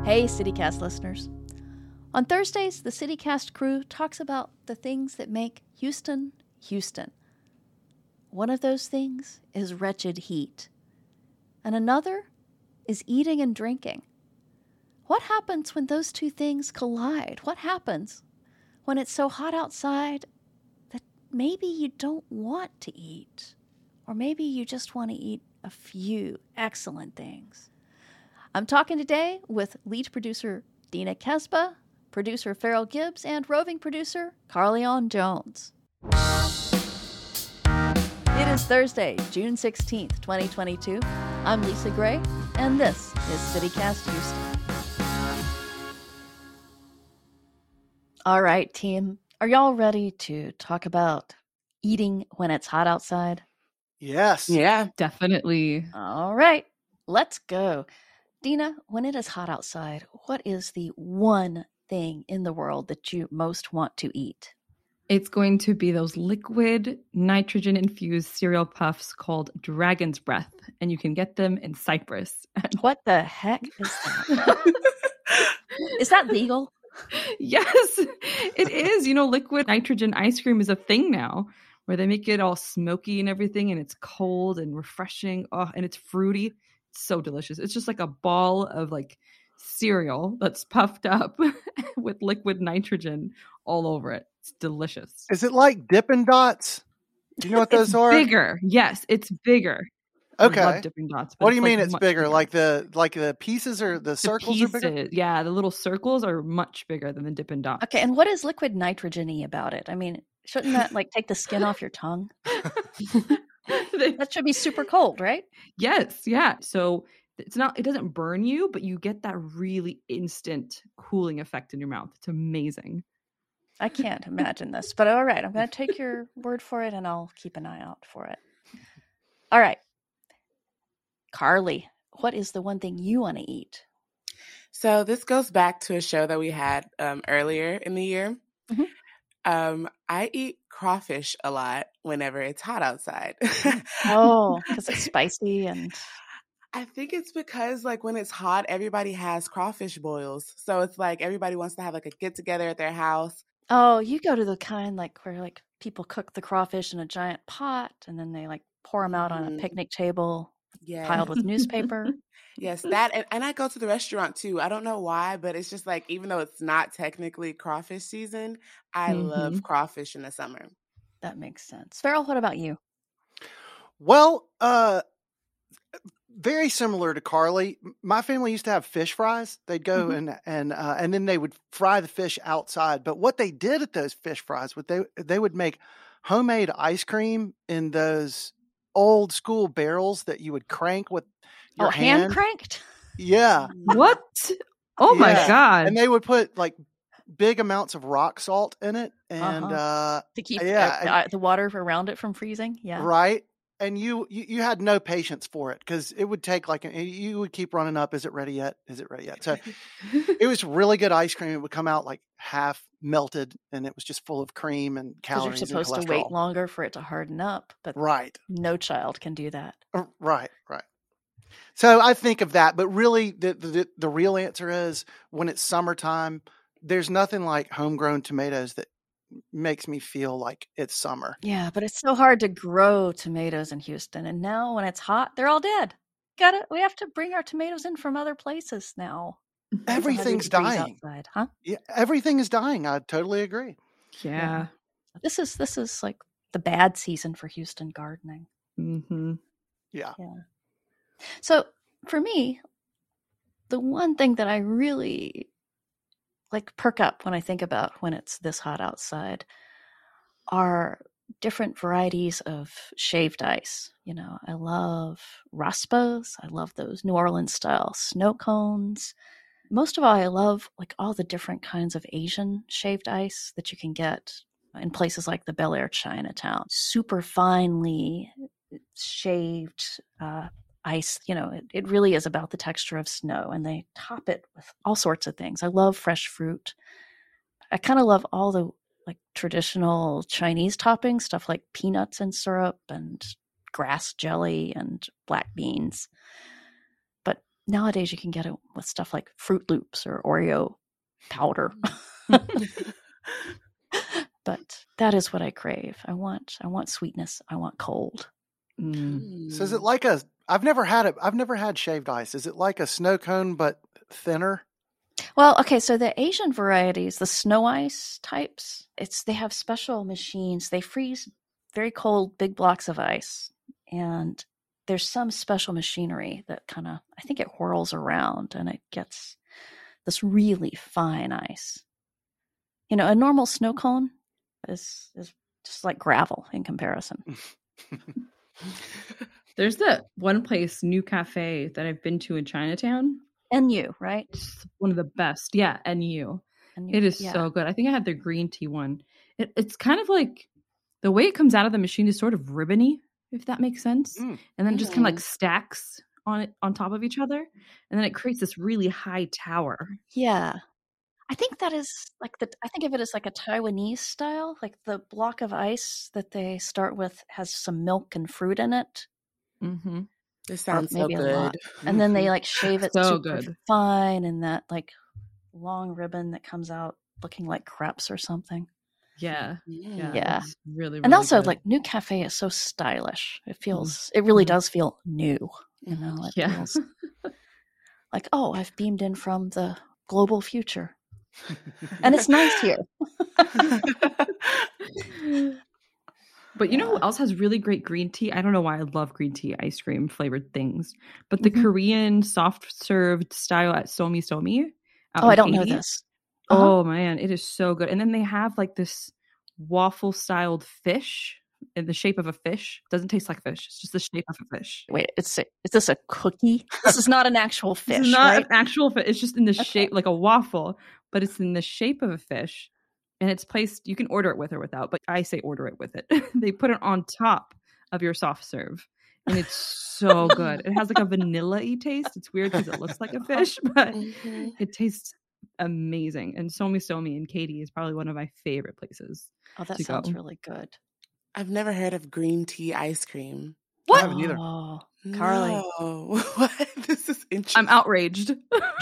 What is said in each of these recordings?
Hey, CityCast listeners. On Thursdays, the CityCast crew talks about the things that make Houston, Houston. One of those things is wretched heat, and another is eating and drinking. What happens when those two things collide? What happens when it's so hot outside that maybe you don't want to eat, or maybe you just want to eat a few excellent things? I'm talking today with lead producer Dina Kesba, producer Farrell Gibbs, and roving producer Carleon Jones. It is Thursday, June 16th, 2022. I'm Lisa Gray, and this is CityCast Houston. All right, team. Are y'all ready to talk about eating when it's hot outside? Yes. Yeah. Definitely. All right, let's go. Dina, when it is hot outside, what is the one thing in the world that you most want to eat? It's going to be those liquid nitrogen-infused cereal puffs called Dragon's Breath, and you can get them in Cyprus. What the heck is that? Is that legal? Yes, it is. You know, liquid nitrogen ice cream is a thing now where they make it all smoky and everything, and it's cold and refreshing. Oh, and it's fruity. It's so delicious. It's just like a ball of like cereal that's puffed up with liquid nitrogen all over it. It's delicious. Is it like Dippin' Dots? Do you know what those are? Bigger. Yes, it's bigger. Okay. I love Dippin' Dots. What do you mean like it's much bigger? Like the pieces or the circles are bigger? Yeah, the little circles are much bigger than the Dippin' Dots. Okay, and what is liquid nitrogen-y about it? I mean, shouldn't that like take the skin off your tongue? That should be super cold, right? Yes, yeah. So it doesn't burn you, but you get that really instant cooling effect in your mouth. It's amazing. I can't imagine this, but all right, I'm going to take your word for it and I'll keep an eye out for it. All right. Carly, what is the one thing you want to eat? So this goes back to a show that we had earlier in the year. Mm-hmm. I eat crawfish a lot whenever it's hot outside. Oh, because it's spicy and... I think it's because like when it's hot, everybody has crawfish boils. So it's like everybody wants to have like a get together at their house. Oh, you go to the kind like where like people cook the crawfish in a giant pot and then they like pour them out on a picnic table piled with newspaper. Yes, that. And I go to the restaurant too. I don't know why, but it's just like, even though it's not technically crawfish season, I love crawfish in the summer. That makes sense. Farrell, what about you? Well, very similar to Carly. My family used to have fish fries. They'd go and then they would fry the fish outside. But what they did at those fish fries, they would make homemade ice cream in those old school barrels that you would crank with your hand cranked? Yeah. What? Oh my God. And they would put like big amounts of rock salt in it and to keep the water around it from freezing. Yeah. Right. And you had no patience for it because it would take you would keep running up. Is it ready yet? Is it ready yet? So it was really good ice cream. It would come out like half melted and it was just full of cream and calories. You're supposed to wait longer for it to harden up, but no child can do that. Right. So I think of that, but really the real answer is when it's summertime, there's nothing like homegrown tomatoes that makes me feel like it's summer. Yeah, but it's so hard to grow tomatoes in Houston. And now when it's hot, they're all dead. We have to bring our tomatoes in from other places now. Everything's dying. Outside, huh? Yeah, everything is dying. I totally agree. Yeah. This is like the bad season for Houston gardening. Yeah. So for me, the one thing that I really like perk up when I think about when it's this hot outside are different varieties of shaved ice. You know, I love raspas. I love those New Orleans style snow cones. Most of all, I love like all the different kinds of Asian shaved ice that you can get in places like the Bel Air Chinatown. Super finely shaved ice, you know, it really is about the texture of snow, and they top it with all sorts of things. I love fresh fruit. I kind of love all the like traditional Chinese toppings, stuff like peanuts and syrup and grass jelly and black beans. But nowadays you can get it with stuff like Fruit Loops or Oreo powder. But that is what I crave. I want sweetness. I want cold. So is it like I've never had shaved ice. Is it like a snow cone but thinner? Well, okay, so the Asian varieties, the snow ice types, they have special machines. They freeze very cold big blocks of ice, and there's some special machinery that kind of, I think it whirls around and it gets this really fine ice. You know, a normal snow cone is just like gravel in comparison. There's that one place, New Cafe, that I've been to in Chinatown. NU, right? It's one of the best. Yeah, NU. It is so good. I think I had their green tea one. It's kind of like the way it comes out of the machine is sort of ribbony, if that makes sense. And then it just kind of like stacks on top of each other. And then it creates this really high tower. Yeah. I think that is like I think of it as like a Taiwanese style. Like the block of ice that they start with has some milk and fruit in it. Mm-hmm. This sounds so good. And then they like shave it so super good. fine in that like long ribbon that comes out looking like crepes or something. Yeah. It's really, really and also good. like New Cafe is so stylish. It feels, it really does feel new. You know, it feels like, oh, I've beamed in from the global future. And it's nice here. But you know who else has really great green tea? I don't know why I love green tea ice cream flavored things, but the Korean soft served style at Somi Somi. Oh, I don't know this. Oh man, it is so good. And then they have like this waffle styled fish in the shape of a fish. It doesn't taste like fish. It's just the shape of a fish. Wait, is this a cookie? This is not an actual fish, It's not right? an actual fish. It's just in the shape like a waffle, but it's in the shape of a fish. And it's placed, you can order it with or without, but I say order it with it. They put it on top of your soft serve. And it's so good. It has like a vanilla-y taste. It's weird because it looks like a fish, but it tastes amazing. And Somi Somi in Katy is probably one of my favorite places. Oh, that sounds really good. I've never heard of green tea ice cream. What? I haven't either. Oh, Carly. No. What? This is interesting. I'm outraged.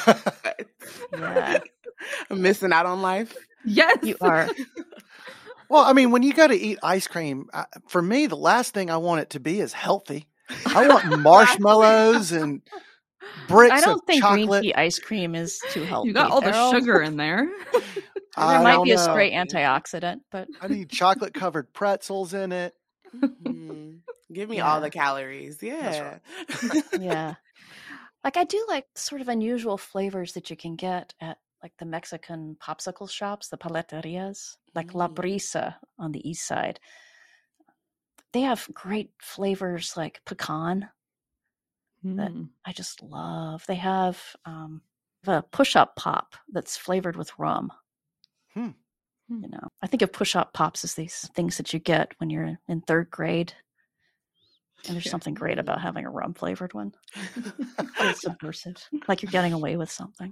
Yeah. I'm missing out on life. Yes, you are. Well, I mean, when you go to eat ice cream, for me, the last thing I want it to be is healthy. I want marshmallows and bricks of chocolate. I don't think green tea ice cream is too healthy. You got all the sugar in there. There might be a stray antioxidant, but I need chocolate covered pretzels in it. Give me all the calories. Yeah. That's right. Yeah. Like I do like sort of unusual flavors that you can get at like the Mexican popsicle shops, the paleterias, like La Brisa on the east side. They have great flavors like pecan that I just love. They have a push-up pop that's flavored with rum. You know, I think of push-up pops as these things that you get when you're in third grade. And there's something great about having a rum flavored one. It's subversive, like you're getting away with something.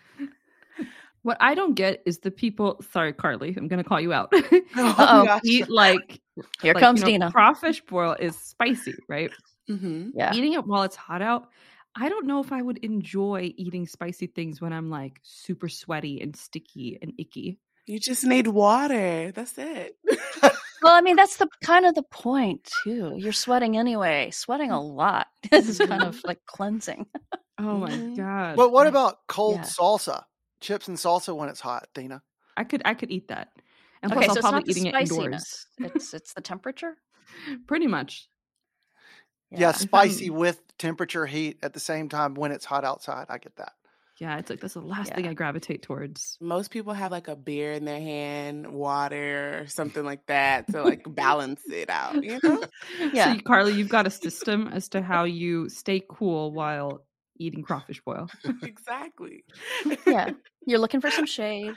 What I don't get is the people. Sorry, Carly, I'm going to call you out. Eat like here comes Dina. Crawfish boil is spicy, right? Yeah. Eating it while it's hot out. I don't know if I would enjoy eating spicy things when I'm like super sweaty and sticky and icky. You just need water. That's it. Well, I mean, that's the kind of the point too. You're sweating anyway. Sweating a lot is kind of like cleansing. Oh my god! But what about cold salsa? Chips and salsa when it's hot, Dina. I could eat that. And okay, plus so I'll probably it's not eating it indoors. It's the temperature. Pretty much. Yeah, spicy with temperature heat at the same time when it's hot outside. I get that. Yeah, it's like that's the last thing I gravitate towards. Most people have like a beer in their hand, water, or something like that to like balance it out, you know? Yeah. So, Carly, you've got a system as to how you stay cool while eating crawfish boil. Exactly. Yeah. You're looking for some shade.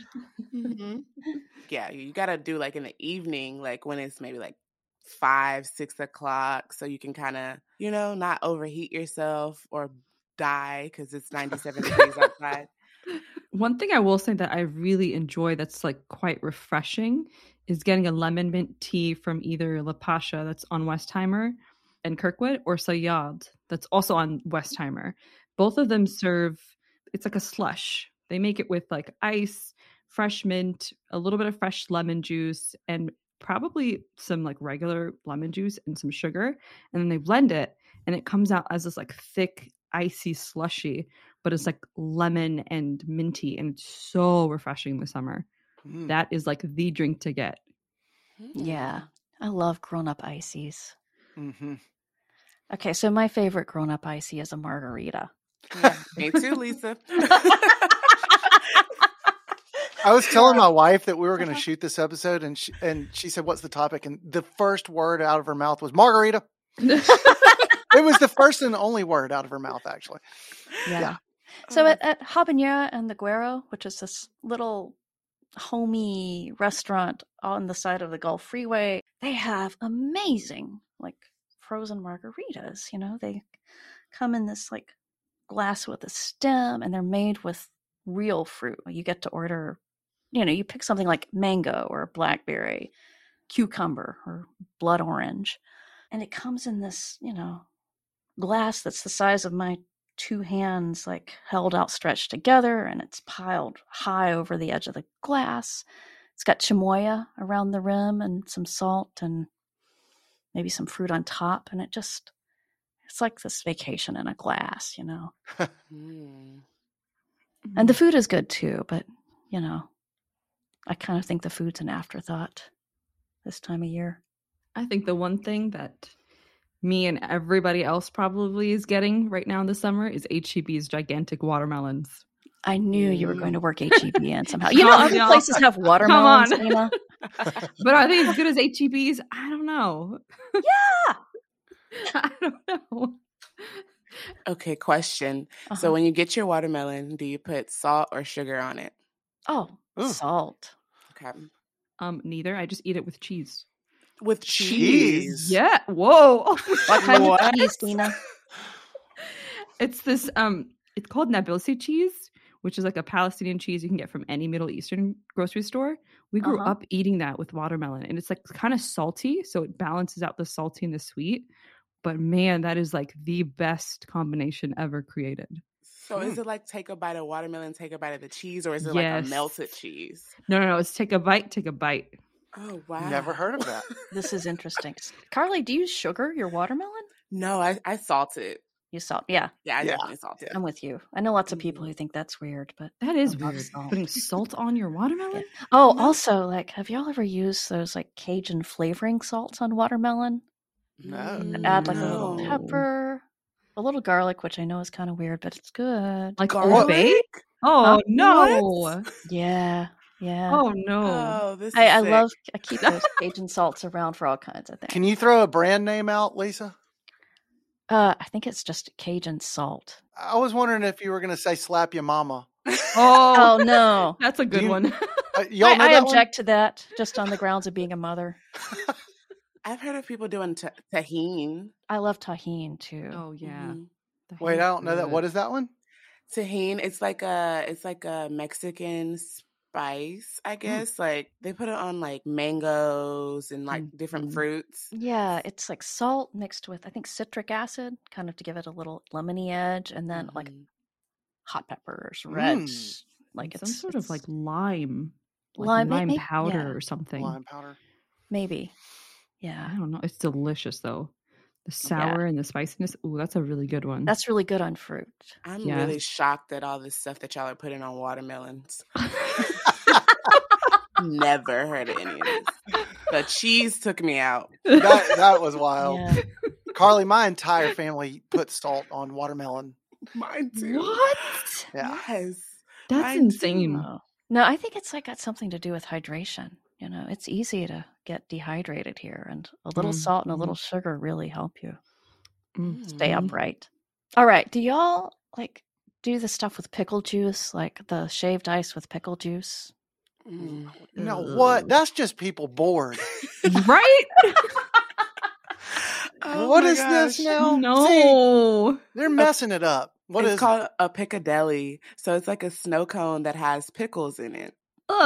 Yeah, you got to do like in the evening, like when it's maybe like 5, 6 o'clock, so you can kind of, you know, not overheat yourself or die because it's 97 degrees outside. One thing I will say that I really enjoy that's like quite refreshing is getting a lemon mint tea from either La Pasha that's on Westheimer and Kirkwood or Sayad that's also on Westheimer. Both of them serve, it's like a slush. They make it with like ice, fresh mint, a little bit of fresh lemon juice, and probably some like regular lemon juice and some sugar. And then they blend it and it comes out as this like thick, icy slushy, but it's like lemon and minty. And it's so refreshing in the summer. That is like the drink to get. Yeah. I love grown-up ices. Mm-hmm. Okay, so my favorite grown-up icy is a margarita. Yeah, me too, Lisa. I was telling my wife that we were going to shoot this episode, and she said, "What's the topic?" And the first word out of her mouth was margarita. It was the first and only word out of her mouth, actually. Yeah. So at Habanera and the Guero, which is this little homey restaurant on the side of the Gulf Freeway, they have amazing like frozen margaritas. You know, they come in this like glass with a stem, and they're made with real fruit. You get to order, you know, you pick something like mango or blackberry, cucumber or blood orange, and it comes in this, you know, glass that's the size of my two hands, like held out, stretched together, and it's piled high over the edge of the glass. It's got chamoya around the rim and some salt and maybe some fruit on top, and it's like this vacation in a glass, you know. And the food is good too, but you know, I kind of think the food's an afterthought this time of year. I think the one thing that me and everybody else probably is getting right now in the summer is HEB's gigantic watermelons. I knew you were going to work HEB in somehow. You know, other places have watermelons, Nina. But are they as good as HEB's? I don't know. Yeah. I don't know. Okay, question. So when you get your watermelon, do you put salt or sugar on it? Oh, salt. Okay. Neither. I just eat it with cheese. With cheese? Yeah. Whoa. What kind of cheese, Nina? It's this it's called Nabilsi cheese, which is like a Palestinian cheese you can get from any Middle Eastern grocery store. We grew up eating that with watermelon, and it's like kind of salty, so it balances out the salty and the sweet. But man, that is like the best combination ever created. So is it like take a bite of watermelon, take a bite of the cheese, or is it like a melted cheese? No. It's take a bite, take a bite. Oh, wow. Never heard of that. This is interesting. Carly, do you sugar your watermelon? No, I salt it. You salt, yeah. Yeah, I definitely salt it. I'm with you. I know lots of people who think that's weird, but that is weird. Putting salt on your watermelon? Yeah. Oh, also, like, have y'all ever used those like Cajun flavoring salts on watermelon? No. Add like a little pepper, a little garlic, which I know is kind of weird, but it's good. Like Old Bay? Oh, no. What? Yeah. Oh, no. Oh, this is I keep those Cajun salts around for all kinds of things. Can you throw a brand name out, Lisa? I think it's just Cajun salt. I was wondering if you were going to say slap your mama. Oh no. That's a good one. Y'all know I that object to that just on the grounds of being a mother. I've heard of people doing tahine. I love tahine too. Oh yeah. Wait, I don't know that. What is that one? Tahine. It's like a Mexican spice, I guess. Like they put it on like mangoes and like different fruits. Yeah, it's like salt mixed with I think citric acid, kind of to give it a little lemony edge, and then like hot peppers, reds, like some sort of like lime maybe, powder or something. Lime powder, maybe. Yeah, I don't know. It's delicious though. The sour and the spiciness. Ooh, that's a really good one. That's really good on fruit. I'm really shocked at all this stuff that y'all are putting on watermelons. Never heard of any of this. The cheese took me out. That was wild. Yeah. Carly, my entire family put salt on watermelon. Mine too. What? Yeah. Yes. That's insane. No, I think it's like got something to do with hydration. You know, it's easy to get dehydrated here, and a little salt and a little sugar really help you stay upright. All right. Do y'all like do the stuff with pickle juice, like the shaved ice with pickle juice? No, what? That's just people bored. Right? What is this now? No. See, they're messing it up. It's called a piccadilly. So it's like a snow cone that has pickles in it.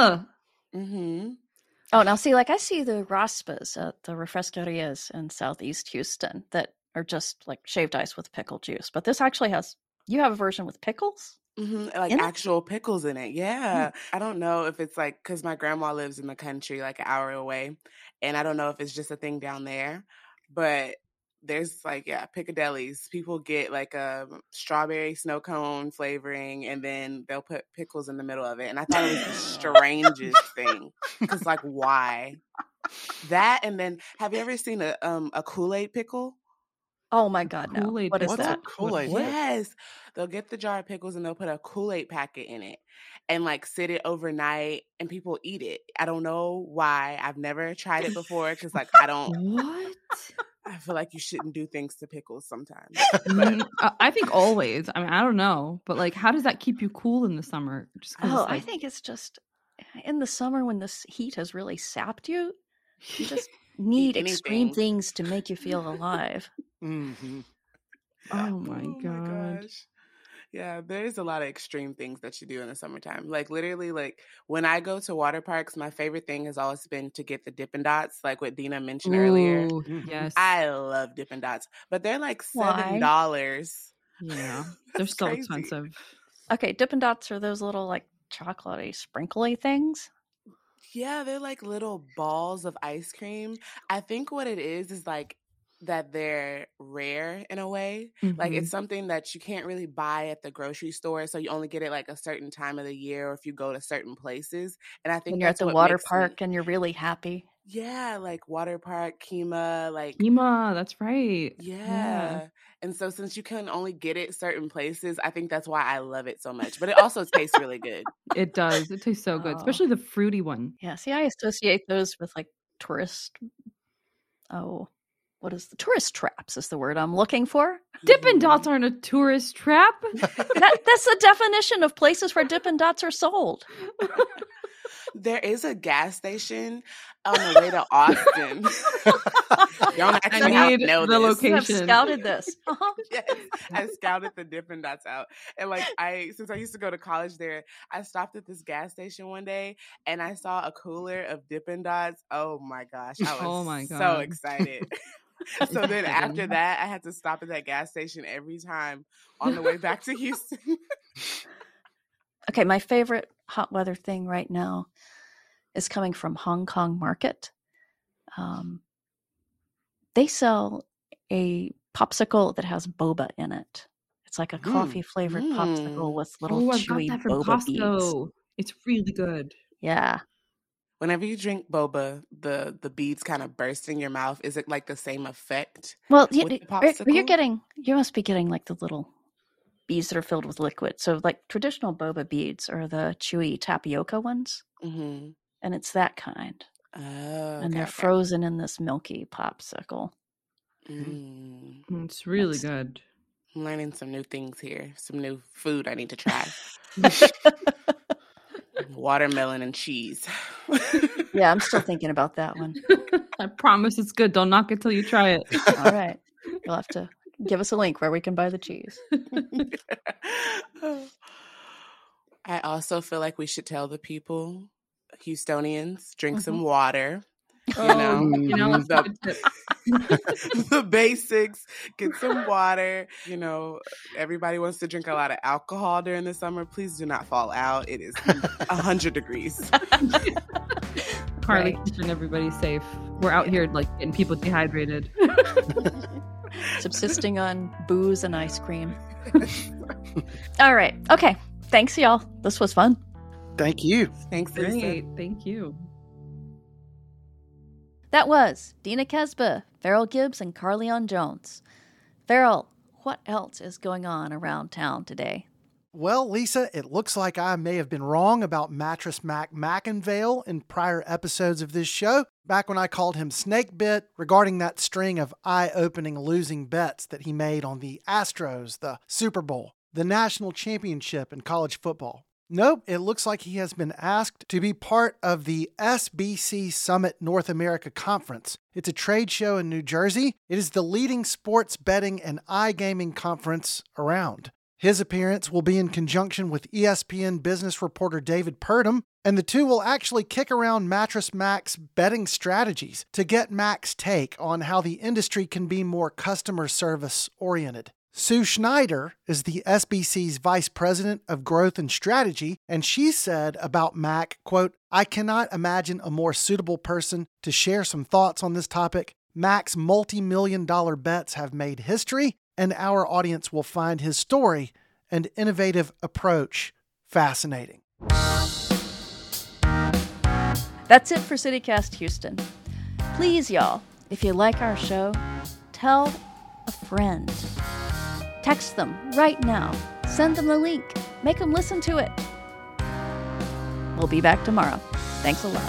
Oh, now see, like I see the raspas at the refresquerias in Southeast Houston that are just like shaved ice with pickle juice, but this actually has You have a version with pickles? Like In it? actual pickles in it. Yeah. I don't know if it's like, because my grandma lives in the country like an hour away. And I don't know if it's just a thing down there. But there's like, yeah, Piccadilly's. People get like a strawberry snow cone flavoring, and then they'll put pickles in the middle of it. And I thought it was the strangest thing. Because like, why? That, and then have you ever seen a Kool-Aid pickle? Oh my God, no. Kool-Aid What is What's that? a Kool-Aid? Yes. They'll get the jar of pickles and they'll put a Kool-Aid packet in it and like sit it overnight and people eat it. I don't know why. I've never tried it before because like What? I feel like you shouldn't do things to pickles sometimes. I think always. I mean, I don't know, but like, how does that keep you cool in the summer? Just 'cause Oh, it's I like, think it's just in the summer when this heat has really sapped you, you just need extreme anything. things to make you feel alive. Mm-hmm. oh my god. gosh. Yeah, there's a lot of extreme things that you do in the summertime. Like literally, like when I go to water parks, my favorite thing has always been to get the Dippin' Dots, like what Dina mentioned earlier. Ooh, Mhm. yes. I love Dippin' Dots, but they're like Why? $7. Yeah, they're That's so crazy. expensive. Okay, Dippin' Dots are those little like chocolatey, sprinkly things. Yeah, they're like little balls of ice cream. I think what it is like that they're rare in a way. Like Mhm. it's something that you can't really buy at the grocery store, so you only get it like a certain time of the year or if you go to certain places. And I think When you're at that's the what water makes park and you're really happy. yeah, like water park, Kima, like Ema, that's right. yeah. And so since you can only get it certain places, I think that's why I love it so much. But it also tastes really good. It does. It tastes so good, Oh. especially the fruity one. Yeah, see, I associate those with like what is the tourist traps is the word I'm looking for. Dippin' Dots aren't a tourist trap. That's the definition of places where Dippin' Dots are sold. There is a gas station on the way to Austin. Don't actually I need know the this. You have location. scouted this. Yes, I scouted the Dippin' Dots out, and like since I used to go to college there, I stopped at this gas station one day and I saw a cooler of Dippin' Dots. Oh my gosh, I was Oh my so God. excited. So then after that, I had to stop at that gas station every time on the way back to Houston. Okay, my favorite hot weather thing right now is coming from Hong Kong Market. They sell a popsicle that has boba in it. It's like a coffee flavored popsicle with little Oh, I've got chewy that from boba beads. Costco. It's really good. Yeah. Whenever you drink boba, the beads kind of burst in your mouth. Is it like the same effect? Well, with the popsicle? you must be getting like the little beads that are filled with liquid. So like traditional boba beads are the chewy tapioca ones. Mm-hmm. And it's that kind. Oh, And they're frozen in this milky popsicle. It's really good. I'm learning some new things here. Some new food I need to try. Watermelon and cheese. Yeah, I'm still thinking about that one. I promise it's good. Don't knock it till you try it. All right. You'll have to give us a link where we can buy the cheese. I also feel like we should tell the people, Houstonians, drink some water. The basics, get some water. Everybody wants to drink a lot of alcohol during the summer. Please do not fall out. It is 100 degrees. Carly, keeping everybody safe. We're out here like getting people dehydrated. Subsisting on booze and ice cream. All right. Okay. Thanks, y'all. This was fun. Thank you. Thanks, Lisa. Great. Thank you. That was Dina Kesbeh, Farrell Gibbs, and Carleon Jones. Farrell, what else is going on around town today? Well, Lisa, it looks like I may have been wrong about Mattress Mac McIngvale in prior episodes of this show, back when I called him Snakebit regarding that string of eye-opening losing bets that he made on the Astros, the Super Bowl, the national championship in college football. Nope, it looks like he has been asked to be part of the SBC Summit North America Conference. It's a trade show in New Jersey. It is the leading sports betting and iGaming conference around. His appearance will be in conjunction with ESPN business reporter David Purdom, and the two will actually kick around Mattress Mac's betting strategies to get Mac's take on how the industry can be more customer service oriented. Sue Schneider is the SBC's Vice President of Growth and Strategy, and she said about Mac, quote, "I cannot imagine a more suitable person to share some thoughts on this topic. Mac's multi-million-dollar bets have made history, and our audience will find his story and innovative approach fascinating." That's it for CityCast Houston. Please, y'all, if you like our show, tell a friend. Text them right now. Send them the link. Make them listen to it. We'll be back tomorrow. Thanks a lot.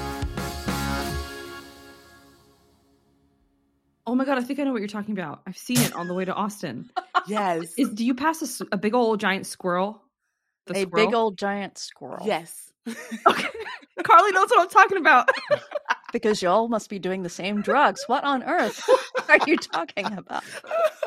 Oh my God, I think I know what you're talking about. I've seen it on the way to Austin. Yes. Do you pass a big old giant squirrel? A big old giant squirrel. Yes. Okay. Carly knows what I'm talking about. Because y'all must be doing the same drugs. What on earth are you talking about?